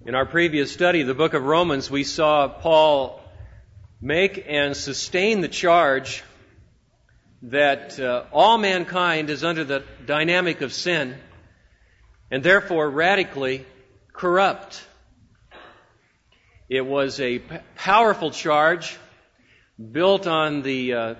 In our previous study of the book of Romans, we saw Paul make and sustain the charge that all mankind is under the dynamic of sin and therefore radically corrupt. It was a powerful charge built on the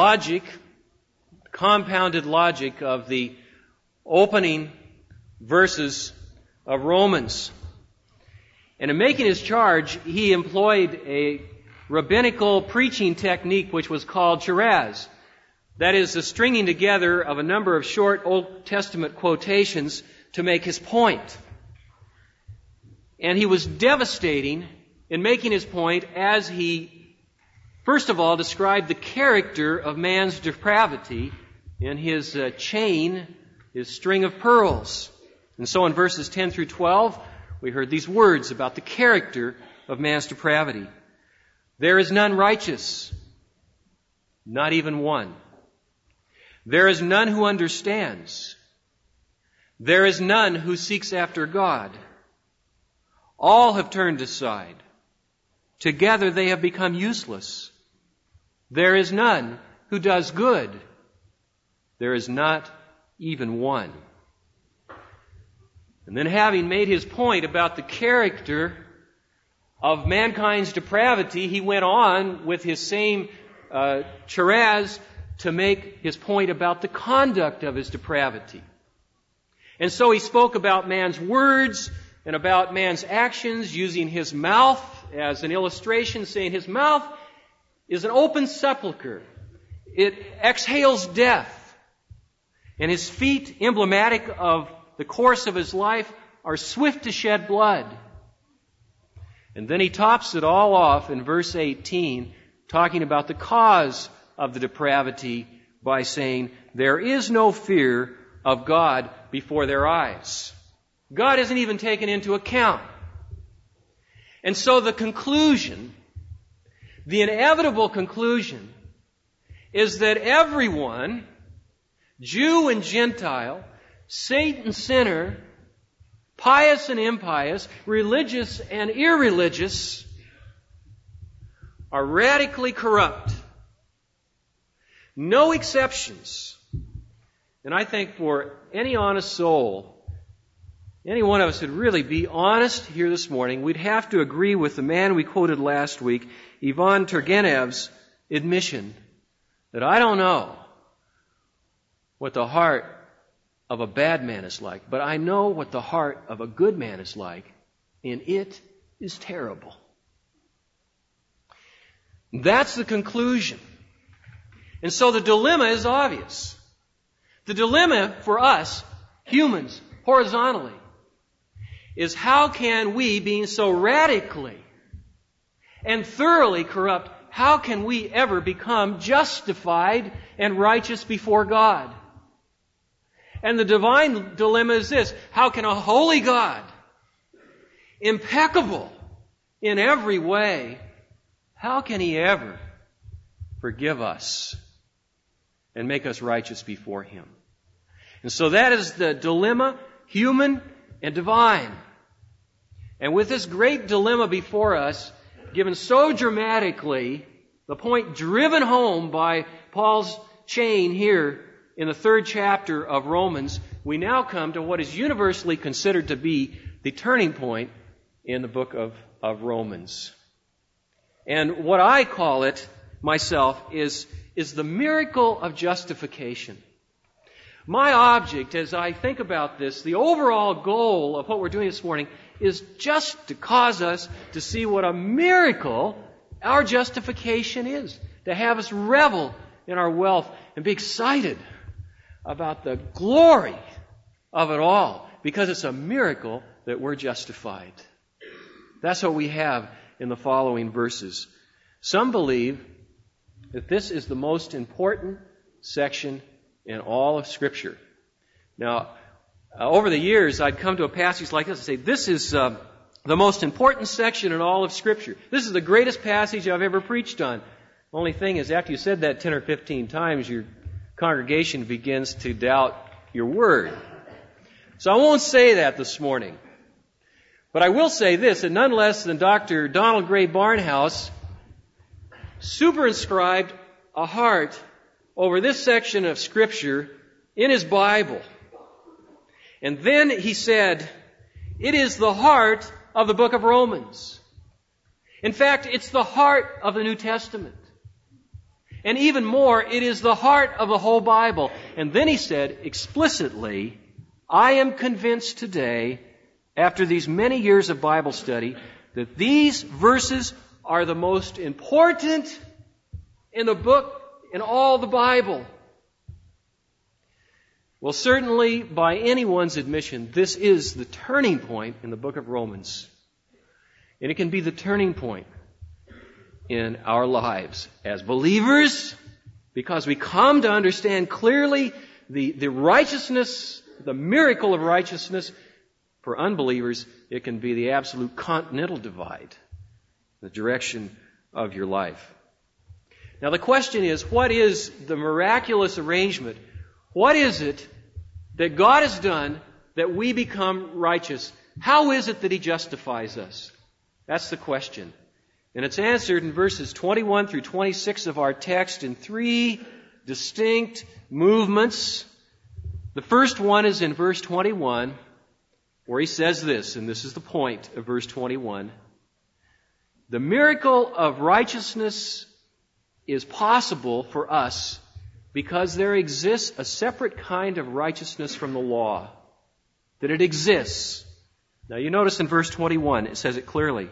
compounded logic of the opening verses of Romans. And in making his charge, he employed a rabbinical preaching technique which was called charaz. That is, the stringing together of a number of short Old Testament quotations to make his point. And he was devastating in making his point as he, first of all, described the character of man's depravity in his chain, his string of pearls. And so in verses 10 through 12, we heard these words about the character of man's depravity. There is none righteous, not even one. There is none who understands. There is none who seeks after God. All have turned aside. Together they have become useless. There is none who does good. There is not even one. And then, having made his point about the character of mankind's depravity, he went on with his same charaz to make his point about the conduct of his depravity. And so he spoke about man's words and about man's actions, using his mouth as an illustration, saying his mouth is an open sepulcher. It exhales death. And his feet, emblematic of the course of his life, are swift to shed blood. And then he tops it all off in verse 18, talking about the cause of the depravity by saying, there is no fear of God before their eyes. God isn't even taken into account. And so the conclusion, the inevitable conclusion, is that everyone, Jew and Gentile, saint and sinner, pious and impious, religious and irreligious, are radically corrupt. No exceptions. And I think for any honest soul, any one of us would really be honest here this morning, we'd have to agree with the man we quoted last week, Ivan Turgenev's admission that I don't know what the heart of a bad man is like, but I know what the heart of a good man is like, and it is terrible. That's the conclusion. And so the dilemma is obvious. The dilemma for us, humans, horizontally, is how can we, being so radically and thoroughly corrupt, how can we ever become justified and righteous before God? And the divine dilemma is this: how can a holy God, impeccable in every way, how can He ever forgive us and make us righteous before Him? And so that is the dilemma, human and divine. And with this great dilemma before us, given so dramatically, the point driven home by Paul's chain here in the 3rd chapter of Romans, we now come to what is universally considered to be the turning point in the book of Romans. And what I call it myself is the miracle of justification. My object, as I think about this, the overall goal of what we're doing this morning, is just to cause us to see what a miracle our justification is. To have us revel in our wealth and be excited about the glory of it all, because it's a miracle that we're justified. That's what we have in the following verses. Some believe that this is the most important section in all of Scripture. Now, over the years, I'd come to a passage like this and say, this is the most important section in all of Scripture. This is the greatest passage I've ever preached on. Only thing is, after you said that 10 or 15 times, your congregation begins to doubt your word. So I won't say that this morning. But I will say this, that none less than Dr. Donald Gray Barnhouse superinscribed a heart over this section of Scripture in his Bible. And then he said, it is the heart of the book of Romans. In fact, it's the heart of the New Testament. And even more, it is the heart of the whole Bible. And then he said explicitly, I am convinced today, after these many years of Bible study, that these verses are the most important in the book, in all the Bible. Well, certainly, by anyone's admission, this is the turning point in the book of Romans. And it can be the turning point in our lives as believers, because we come to understand clearly the righteousness, the miracle of righteousness. For unbelievers, it can be the absolute continental divide, the direction of your life. Now the question is, what is the miraculous arrangement? What is it that God has done that we become righteous? How is it that He justifies us? That's the question. And it's answered in verses 21 through 26 of our text in three distinct movements. The first one is in verse 21, where he says this, and this is the point of verse 21. The miracle of righteousness is possible for us because there exists a separate kind of righteousness from the law. That it exists. Now you notice in verse 21, it says it clearly.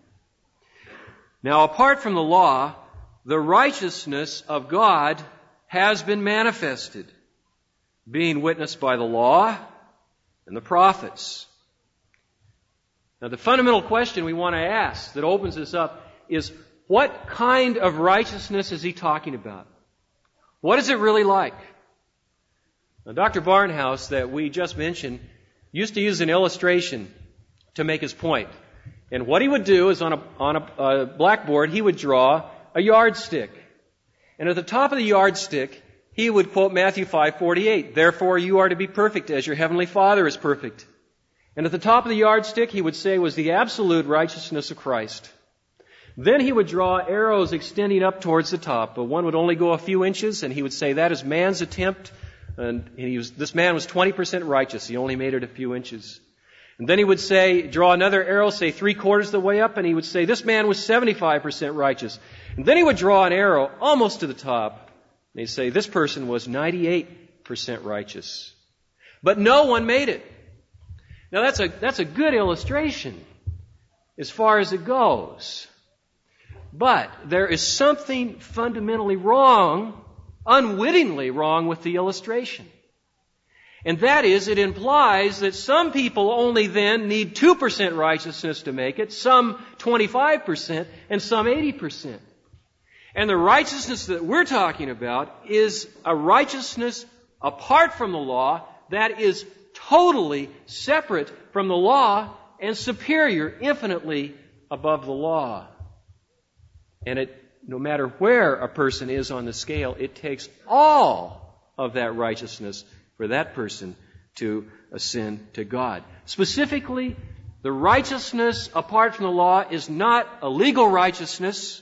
Now apart from the law, the righteousness of God has been manifested, being witnessed by the law and the prophets. Now the fundamental question we want to ask that opens this up is, what kind of righteousness is he talking about? What is it really like? Now, Dr. Barnhouse, that we just mentioned, used to use an illustration to make his point. And what he would do is on a blackboard, he would draw a yardstick. And at the top of the yardstick, he would quote Matthew 5:48, "Therefore you are to be perfect as your heavenly Father is perfect." And at the top of the yardstick, he would say, was the absolute righteousness of Christ. Then he would draw arrows extending up towards the top, but one would only go a few inches, and he would say that is man's attempt, and this man was 20% righteous. He only made it a few inches. And then he would say, draw another arrow, say 3/4 of the way up, and he would say, this man was 75% righteous. And then he would draw an arrow almost to the top, and he'd say, this person was 98% righteous. But no one made it. Now that's a good illustration as far as it goes. But there is something fundamentally wrong, unwittingly wrong with the illustration. And that is, it implies that some people only then need 2% righteousness to make it, some 25%, and some 80%. And the righteousness that we're talking about is a righteousness apart from the law that is totally separate from the law and superior, infinitely above the law. And no matter where a person is on the scale, it takes all of that righteousness for that person to ascend to God. Specifically, the righteousness apart from the law is not a legal righteousness.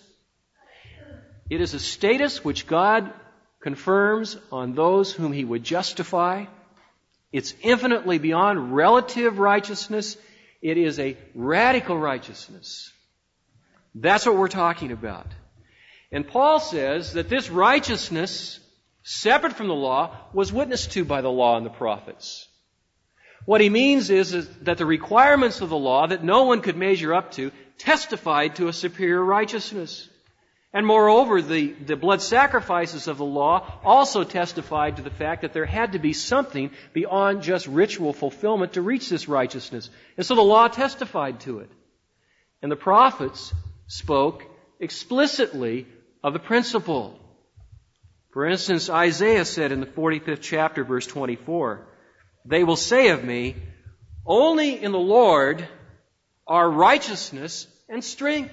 It is a status which God confirms on those whom He would justify. It's infinitely beyond relative righteousness. It is a radical righteousness. That's what we're talking about. And Paul says that this righteousness, separate from the law, was witnessed to by the law and the prophets. What he means is that the requirements of the law that no one could measure up to testified to a superior righteousness. And moreover, the blood sacrifices of the law also testified to the fact that there had to be something beyond just ritual fulfillment to reach this righteousness. And so the law testified to it. And the prophets spoke explicitly of the principle. For instance, Isaiah said in the 45th chapter, verse 24, "They will say of me, only in the Lord are righteousness and strength."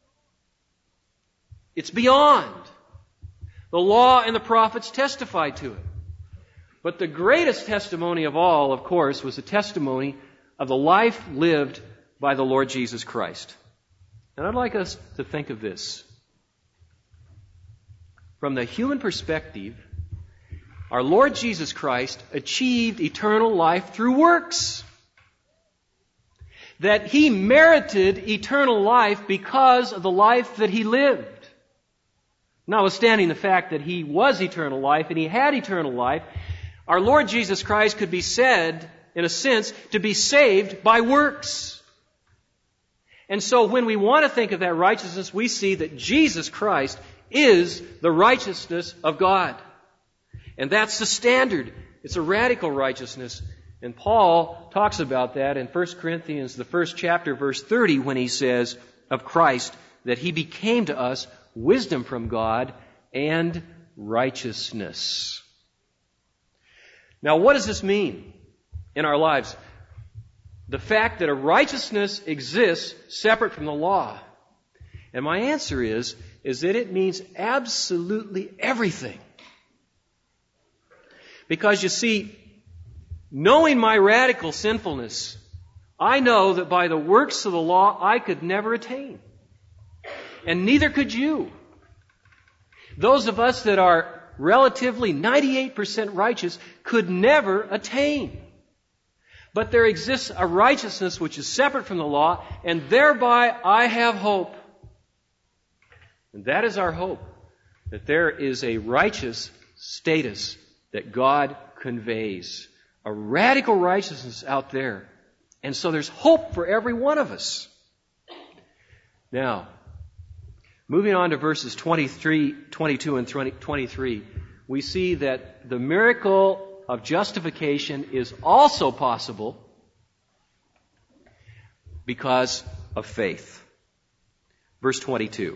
It's beyond. The law and the prophets testified to it. But the greatest testimony of all, of course, was the testimony of the life lived by the Lord Jesus Christ. And I'd like us to think of this. From the human perspective, our Lord Jesus Christ achieved eternal life through works. That He merited eternal life because of the life that He lived. Notwithstanding the fact that He was eternal life and He had eternal life, our Lord Jesus Christ could be said, in a sense, to be saved by works. And so when we want to think of that righteousness, we see that Jesus Christ is the righteousness of God. And that's the standard. It's a radical righteousness. And Paul talks about that in 1 Corinthians, the first chapter, verse 30, when he says of Christ that He became to us wisdom from God and righteousness. Now, what does this mean in our lives? The fact that a righteousness exists separate from the law. And my answer is that it means absolutely everything. Because you see, knowing my radical sinfulness, I know that by the works of the law I could never attain. And neither could you. Those of us that are relatively 98% righteous could never attain. But there exists a righteousness which is separate from the law, and thereby I have hope. And that is our hope, that there is a righteous status that God conveys. A radical righteousness out there. And so there's hope for every one of us. Now, moving on to verses 22 and 23, we see that the miracle of justification is also possible because of faith. Verse 22.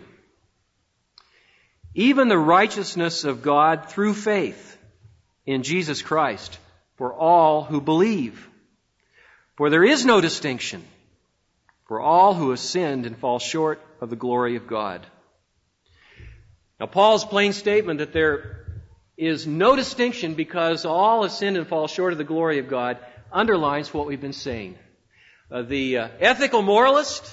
Even the righteousness of God through faith in Jesus Christ for all who believe. For there is no distinction for all who have sinned and fall short of the glory of God. Now, Paul's plain statement that there is no distinction because all have sinned and fall short of the glory of God underlines what we've been saying. The ethical moralist,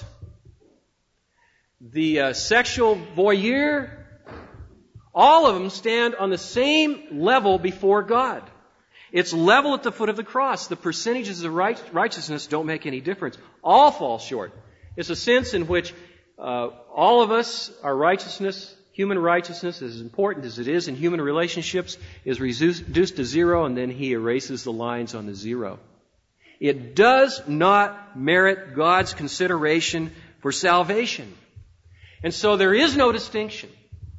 the sexual voyeur, all of them stand on the same level before God. It's level at the foot of the cross. The percentages of righteousness don't make any difference. All fall short. It's a sense in which all of us, our righteousness, human righteousness, as important as it is in human relationships, is reduced to zero, and then He erases the lines on the zero. It does not merit God's consideration for salvation. And so there is no distinction.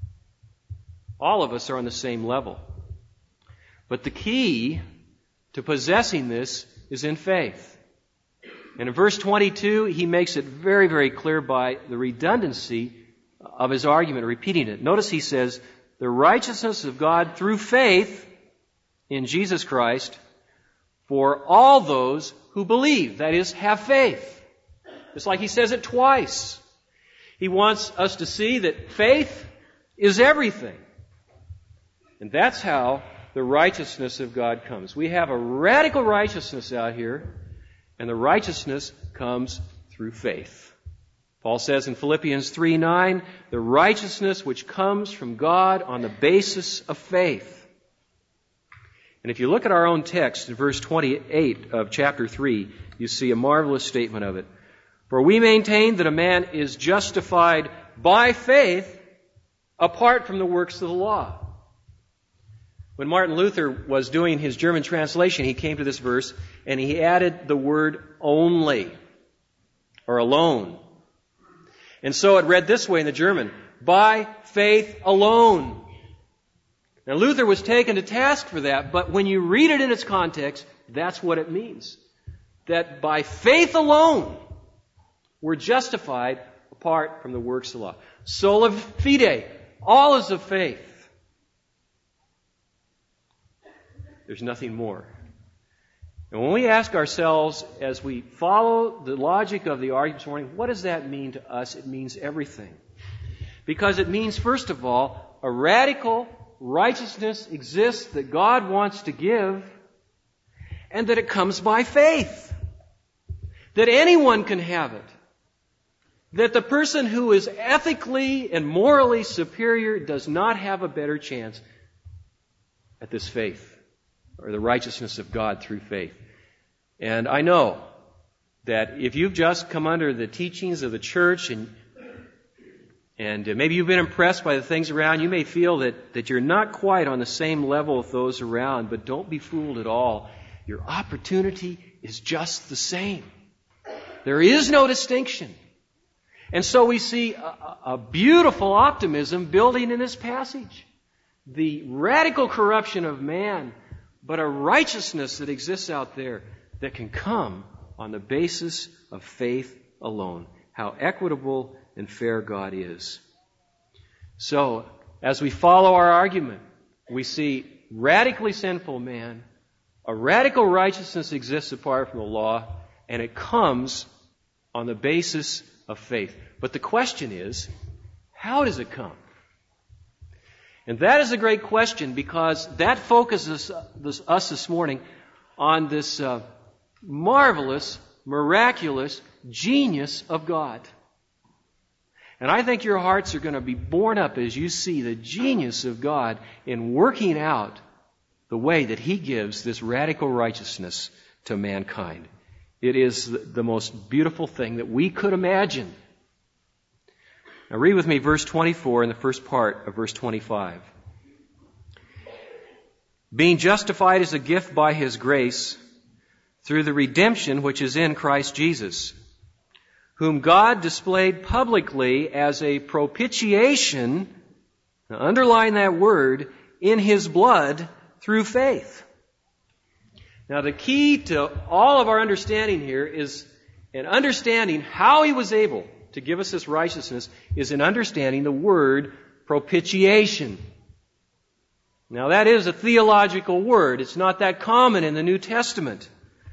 All of us are on the same level. But the key to possessing this is in faith. And in verse 22, he makes it very, very clear by the redundancy of his argument, repeating it. Notice he says, the righteousness of God through faith in Jesus Christ for all those who believe. That is, have faith. It's like he says it twice. He wants us to see that faith is everything. And that's how the righteousness of God comes. We have a radical righteousness out here, and the righteousness comes through faith. Paul says in Philippians 3:9, the righteousness which comes from God on the basis of faith. And if you look at our own text in verse 28 of chapter 3, you see a marvelous statement of it. For we maintain that a man is justified by faith apart from the works of the law. When Martin Luther was doing his German translation, he came to this verse and he added the word only or alone. And so it read this way in the German, by faith alone. Now Luther was taken to task for that, but when you read it in its context, that's what it means. That by faith alone, we're justified apart from the works of the law. Sola fide, all is of faith. There's nothing more. And when we ask ourselves, as we follow the logic of the argument this morning, what does that mean to us? It means everything. Because it means, first of all, a radical righteousness exists that God wants to give, and that it comes by faith. that anyone can have it, that the person who is ethically and morally superior does not have a better chance at this faith, or the righteousness of God through faith. And I know that if you've just come under the teachings of the church and maybe you've been impressed by the things around, you may feel that you're not quite on the same level with those around, but don't be fooled at all. Your opportunity is just the same. There is no distinction. And so we see a beautiful optimism building in this passage. The radical corruption of man, but a righteousness that exists out there that can come on the basis of faith alone. How equitable and fair God is. So, as we follow our argument, we see radically sinful man, a radical righteousness exists apart from the law, and it comes on the basis of faith. But the question is, how does it come? And that is a great question, because that focuses us this morning on this marvelous, miraculous genius of God. And I think your hearts are going to be borne up as you see the genius of God in working out the way that He gives this radical righteousness to mankind. It is the most beautiful thing that we could imagine. Now read with me verse 24 and the first part of verse 25. Being justified as a gift by His grace through the redemption which is in Christ Jesus, whom God displayed publicly as a propitiation, now underline that word, in His blood through faith. Now the key to all of our understanding here is in understanding how He was able to give us this righteousness is in understanding the word propitiation. Now that is a theological word. It's not that common in the New Testament.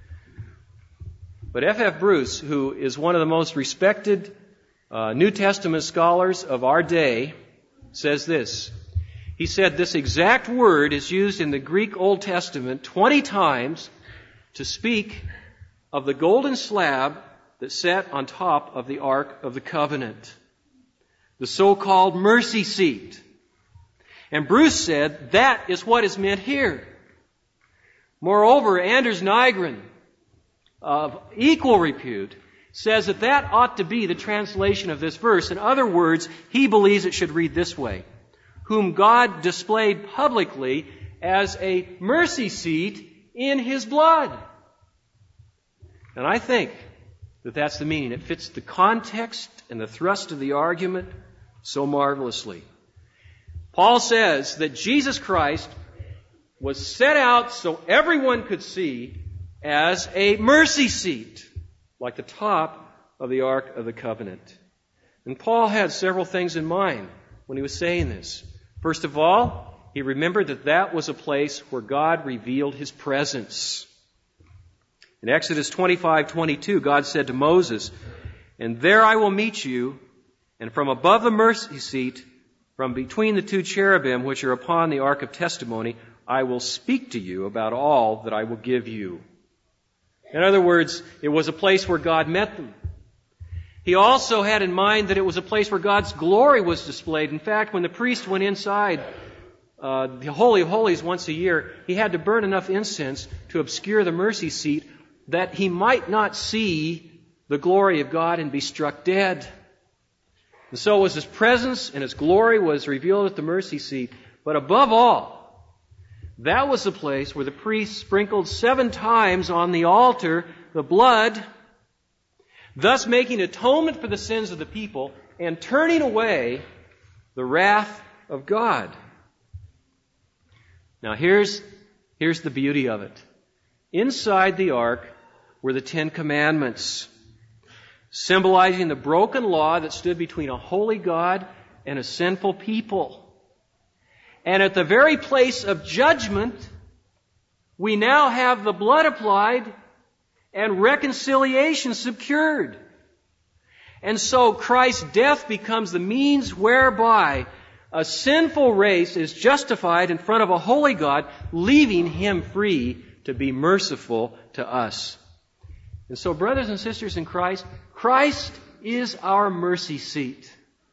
But F.F. Bruce, who is one of the most respected New Testament scholars of our day, says this. He said this exact word is used in the Greek Old Testament 20 times to speak of the golden slab that sat on top of the Ark of the Covenant, the so-called mercy seat. And Bruce said that is what is meant here. Moreover, Anders Nygren, of equal repute, says that ought to be the translation of this verse. In other words, he believes it should read this way: whom God displayed publicly as a mercy seat in His blood. And I think that that's the meaning. It fits the context and the thrust of the argument so marvelously. Paul says that Jesus Christ was set out so everyone could see as a mercy seat, like the top of the Ark of the Covenant. And Paul had several things in mind when he was saying this. First of all, he remembered that was a place where God revealed His presence. In Exodus 25:22, God said to Moses, "And there I will meet you, and from above the mercy seat, from between the two cherubim which are upon the ark of testimony, I will speak to you about all that I will give you." In other words, it was a place where God met them. He also had in mind that it was a place where God's glory was displayed. In fact, when the priest went inside the Holy of Holies once a year, he had to burn enough incense to obscure the mercy seat that he might not see the glory of God and be struck dead. And so it was His presence and His glory was revealed at the mercy seat. But above all, that was the place where the priest sprinkled 7 times on the altar the blood, thus making atonement for the sins of the people and turning away the wrath of God. Now here's the beauty of it. Inside the ark were the 10 Commandments, symbolizing the broken law that stood between a holy God and a sinful people. And at the very place of judgment, we now have the blood applied and reconciliation secured. And so Christ's death becomes the means whereby a sinful race is justified in front of a holy God, leaving Him free to be merciful to us. And so, brothers and sisters in Christ, Christ is our mercy seat.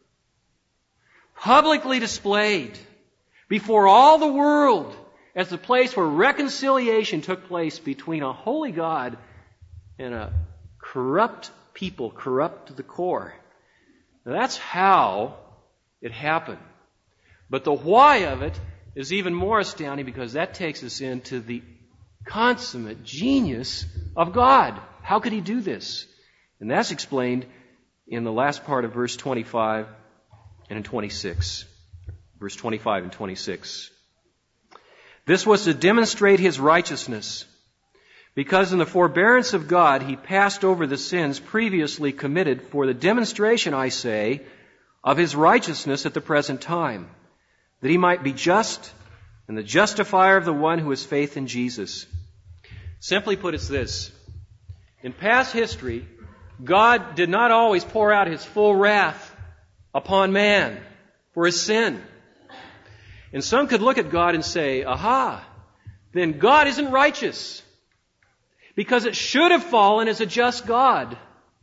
Publicly displayed before all the world as the place where reconciliation took place between a holy God and a corrupt people, corrupt to the core. Now, that's how it happened. But the why of it is even more astounding, because that takes us into the consummate genius of God. How could He do this? And that's explained in the last part of verse 25 and in 26. Verse 25 and 26. This was to demonstrate His righteousness, because in the forbearance of God He passed over the sins previously committed for the demonstration, I say, of His righteousness at the present time, that He might be just and the justifier of the one who has faith in Jesus. Simply put, it's this. In past history, God did not always pour out His full wrath upon man for his sin. And some could look at God and say, aha, then God isn't righteous, because it should have fallen as a just God.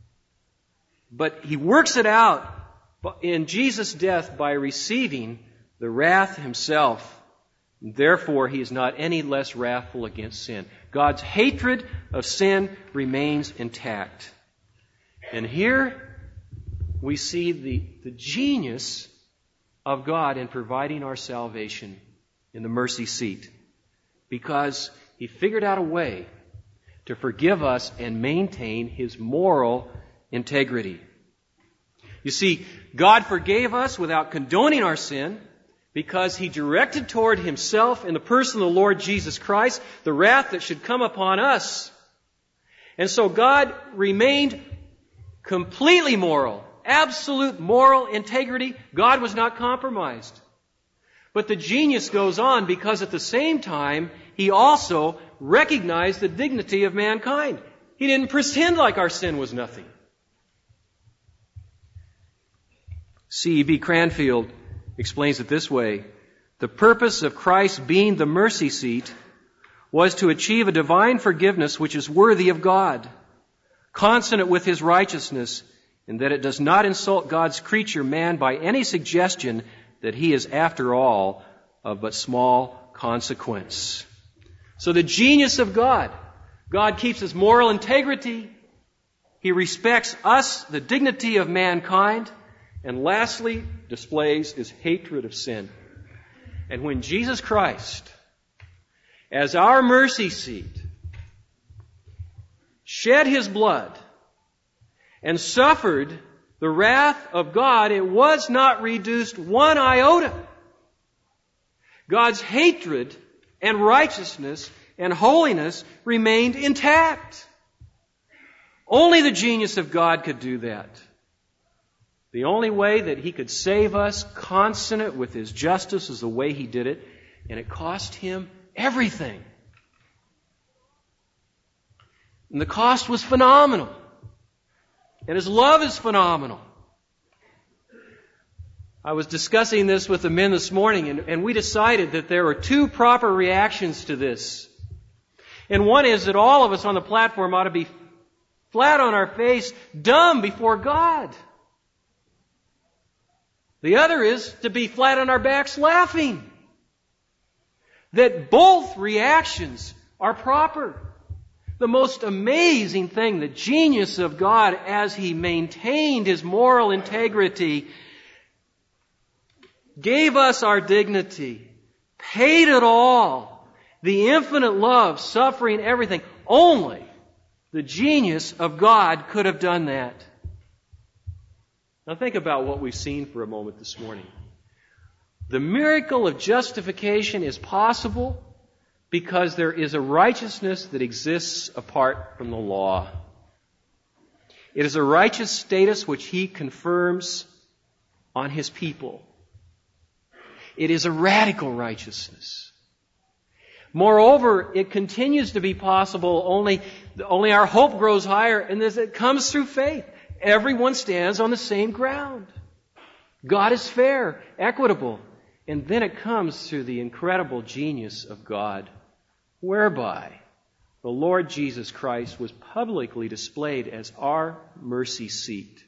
But He works it out in Jesus' death by receiving the wrath Himself. Therefore, He is not any less wrathful against sin. God's hatred of sin remains intact. And here we see the genius of God in providing our salvation in the mercy seat, because He figured out a way to forgive us and maintain His moral integrity. You see, God forgave us without condoning our sin, because He directed toward Himself in the person of the Lord Jesus Christ the wrath that should come upon us. And so God remained completely moral, absolute moral integrity. God was not compromised. But the genius goes on, because at the same time, He also recognized the dignity of mankind. He didn't pretend like our sin was nothing. C.E.B. Cranfield explains it this way: the purpose of Christ being the mercy seat was to achieve a divine forgiveness which is worthy of God, consonant with His righteousness, and that it does not insult God's creature man by any suggestion that he is, after all, of but small consequence. So the genius of God. God keeps His moral integrity. He respects us, the dignity of mankind. And lastly, displays His hatred of sin. And when Jesus Christ, as our mercy seat, shed His blood and suffered the wrath of God, it was not reduced one iota. God's hatred and righteousness and holiness remained intact. Only the genius of God could do that. The only way that He could save us, consonant with His justice, is the way He did it, and it cost Him everything. And the cost was phenomenal. And His love is phenomenal. I was discussing this with the men this morning, and we decided that there are two proper reactions to this. And one is that all of us on the platform ought to be flat on our face, dumb before God. The other is to be flat on our backs laughing. That both reactions are proper. The most amazing thing, the genius of God as He maintained His moral integrity, gave us our dignity, paid it all, the infinite love, suffering, everything. Only the genius of God could have done that. Now think about what we've seen for a moment this morning. The miracle of justification is possible because there is a righteousness that exists apart from the law. It is a righteous status which He confirms on His people. It is a radical righteousness. Moreover, it continues to be possible, only our hope grows higher, and it comes through faith. Everyone stands on the same ground. God is fair, equitable, and then it comes through the incredible genius of God, whereby the Lord Jesus Christ was publicly displayed as our mercy seat.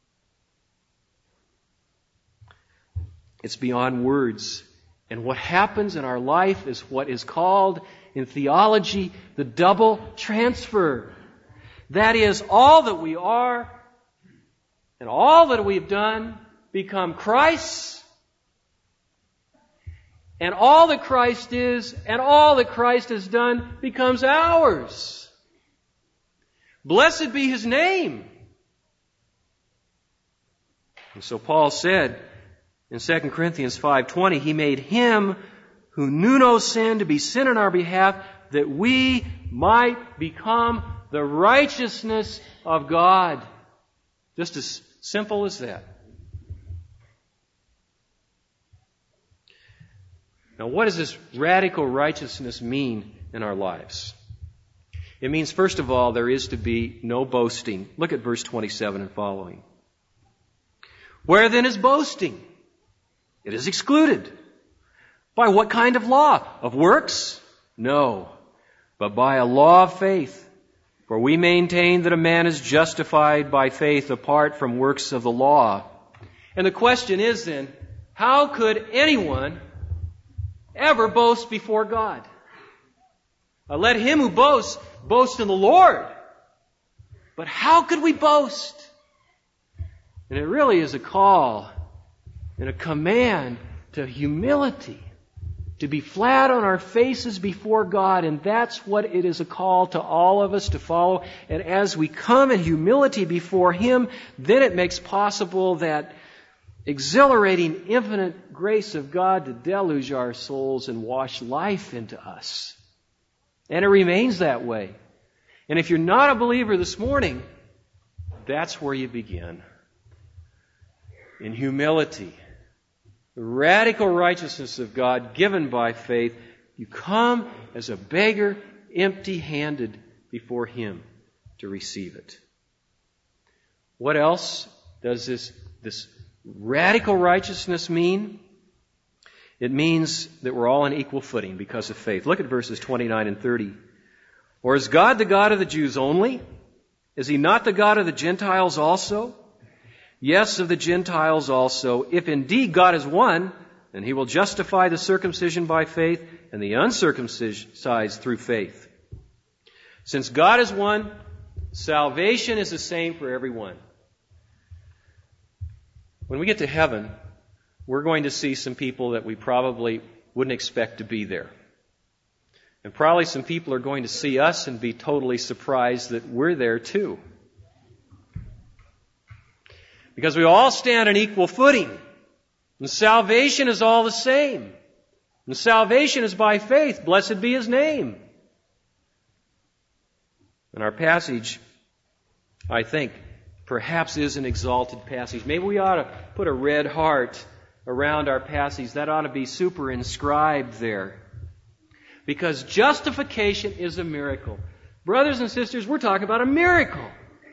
It's beyond words. And what happens in our life is what is called in theology the double transfer. That is, all that we are and all that we've done become Christ's, and all that Christ is and all that Christ has done becomes ours. Blessed be His name. And so Paul said in 2 Corinthians 5:20, He made Him who knew no sin to be sin on our behalf, that we might become the righteousness of God. Just as simple as that. Now, what does this radical righteousness mean in our lives? It means, first of all, there is to be no boasting. Look at verse 27 and following. Where then is boasting? It is excluded. By what kind of law? Of works? No, but by a law of faith. For we maintain that a man is justified by faith apart from works of the law. And the question is then, how could anyone ever boast before God? Let him who boasts, boast in the Lord. But how could we boast? And it really is a call and a command to humility, to be flat on our faces before God, and that's what it is a call to all of us to follow. And as we come in humility before Him, then it makes possible that exhilarating, infinite grace of God to deluge our souls and wash life into us. And it remains that way. And if you're not a believer this morning, that's where you begin. In humility. The radical righteousness of God given by faith, you come as a beggar, empty-handed before Him to receive it. What else does this radical righteousness mean? It means that we're all on equal footing because of faith. Look at verses 29 and 30. Or is God the God of the Jews only? Is He not the God of the Gentiles also? Yes, of the Gentiles also. If indeed God is one, then He will justify the circumcision by faith and the uncircumcised through faith. Since God is one, salvation is the same for everyone. When we get to heaven, we're going to see some people that we probably wouldn't expect to be there. And probably some people are going to see us and be totally surprised that we're there too. Because we all stand on equal footing. And salvation is all the same. And salvation is by faith. Blessed be His name. And our passage, I think, perhaps is an exalted passage. Maybe we ought to put a red heart around our passage. That ought to be super inscribed there. Because justification is a miracle. Brothers and sisters, we're talking about a miracle.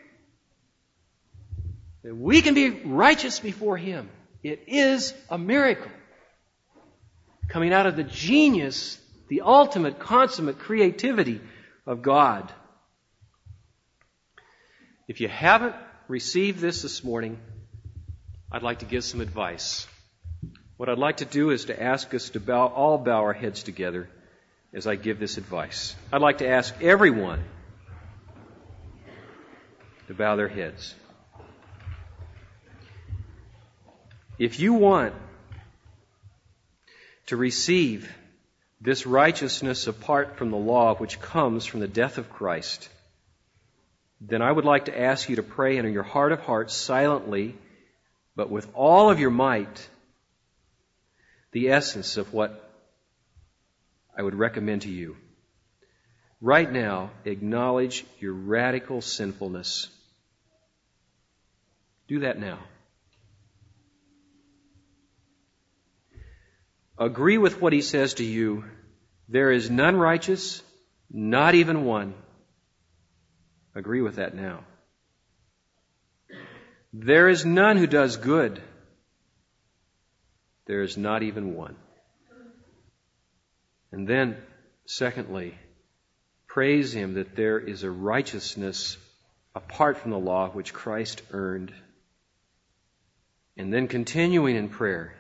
That we can be righteous before Him. It is a miracle. Coming out of the genius, the ultimate, consummate creativity of God. If you haven't received this morning, I'd like to give some advice. What I'd like to do is to ask us to all bow our heads together as I give this advice. I'd like to ask everyone to bow their heads. If you want to receive this righteousness apart from the law which comes from the death of Christ, then I would like to ask you to pray in your heart of hearts silently, but with all of your might, the essence of what I would recommend to you. Right now, acknowledge your radical sinfulness. Do that now. Agree with what He says to you. There is none righteous, not even one. Agree with that now. There is none who does good. There is not even one. And then, secondly, praise Him that there is a righteousness apart from the law which Christ earned. And then continuing in prayer,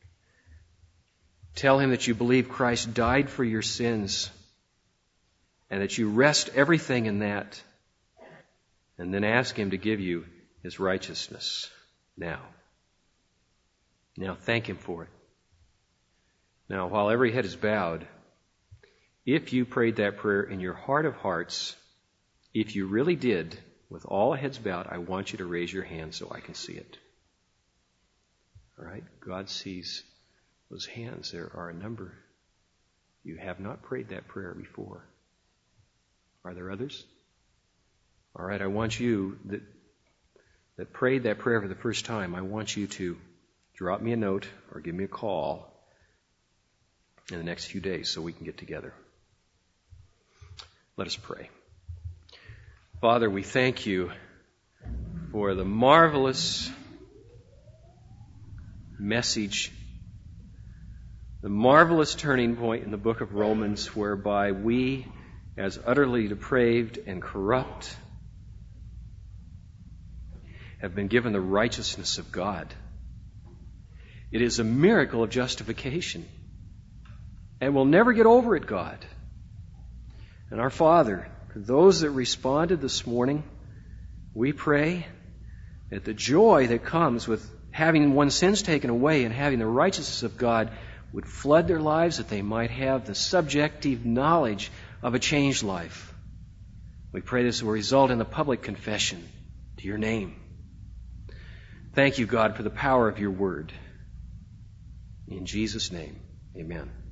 tell Him that you believe Christ died for your sins and that you rest everything in that. And then ask Him to give you His righteousness now. Now thank Him for it. Now, while every head is bowed, if you prayed that prayer in your heart of hearts, if you really did, with all heads bowed, I want you to raise your hand so I can see it. All right? God sees those hands. There are a number. You have not prayed that prayer before. Are there others? All right, I want you that prayed that prayer for the first time, I want you to drop me a note or give me a call in the next few days so we can get together. Let us pray. Father, we thank you for the marvelous message, the marvelous turning point in the book of Romans, whereby we, as utterly depraved and corrupt, have been given the righteousness of God. It is a miracle of justification. And we'll never get over it, God. And our Father, for those that responded this morning, we pray that the joy that comes with having one's sins taken away and having the righteousness of God would flood their lives, that they might have the subjective knowledge of a changed life. We pray this will result in the public confession to your name. Thank you, God, for the power of your word. In Jesus' name, amen.